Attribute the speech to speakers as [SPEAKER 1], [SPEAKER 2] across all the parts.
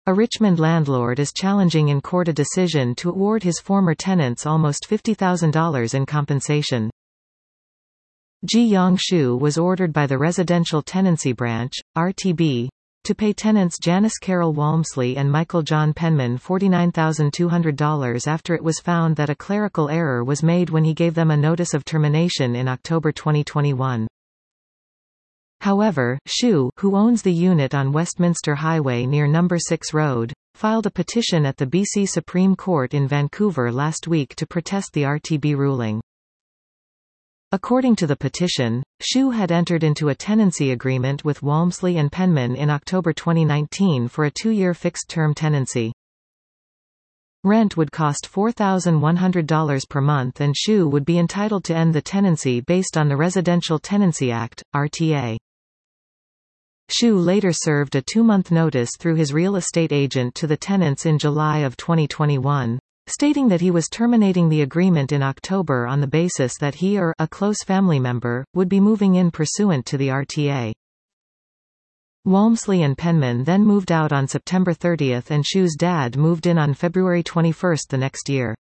[SPEAKER 1] A Richmond landlord is challenging in court a decision to award his former tenants almost $50,000 in compensation. Ji-Yong Shu was ordered by the Residential Tenancy Branch, RTB, to pay tenants Janice Carol Walmsley and Michael John Penman $49,200 after it was found that a clerical error was made when he gave them a notice of termination in October 2021. However, Shu, who owns the unit on Westminster Highway near No. 6 Road, filed a petition at the BC Supreme Court in Vancouver last week to protest the RTB ruling. According to the petition, Shu had entered into a tenancy agreement with Walmsley and Penman in October 2019 for a 2-year fixed-term tenancy. Rent would cost $4,100 per month and Shu would be entitled to end the tenancy based on the Residential Tenancy Act, RTA. Shu later served a 2-month notice through his real estate agent to the tenants in July of 2021, stating that he was terminating the agreement in October on the basis that he or a close family member would be moving in pursuant to the RTA. Walmsley and Penman then moved out on September 30 and Shu's dad moved in on February 21 the next year.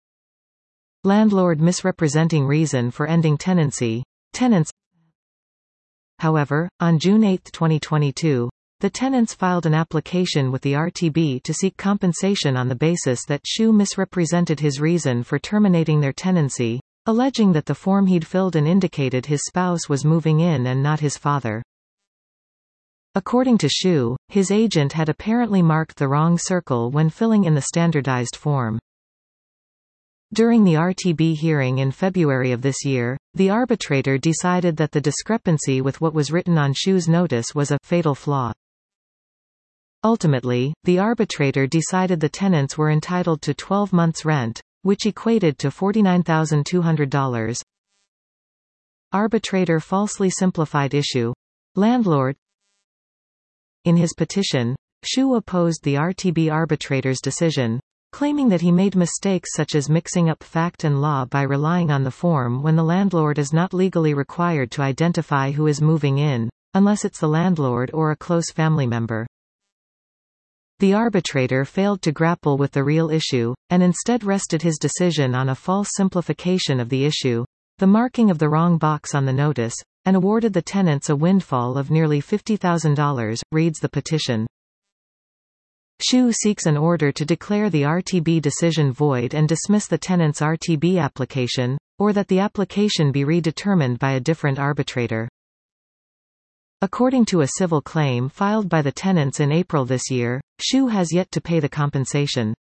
[SPEAKER 1] Landlord misrepresenting reason for ending tenancy. Tenants. However, on June 8, 2022, the tenants filed an application with the RTB to seek compensation on the basis that Shu misrepresented his reason for terminating their tenancy, alleging that the form he'd filled in indicated his spouse was moving in and not his father. According to Shu, his agent had apparently marked the wrong circle when filling in the standardized form. During the RTB hearing in February of this year, the arbitrator decided that the discrepancy with what was written on Shu's notice was a fatal flaw. Ultimately, the arbitrator decided the tenants were entitled to 12 months' rent, which equated to $49,200. Arbitrator falsely simplified issue. Landlord. In his petition, Shu opposed the RTB arbitrator's decision, claiming that he made mistakes such as mixing up fact and law by relying on the form when the landlord is not legally required to identify who is moving in, unless it's the landlord or a close family member. The arbitrator failed to grapple with the real issue, and instead rested his decision on a false simplification of the issue, the marking of the wrong box on the notice, and awarded the tenants a windfall of nearly $50,000, reads the petition. Shu seeks an order to declare the RTB decision void and dismiss the tenant's RTB application, or that the application be redetermined by a different arbitrator. According to a civil claim filed by the tenants in April this year, Shu has yet to pay the compensation.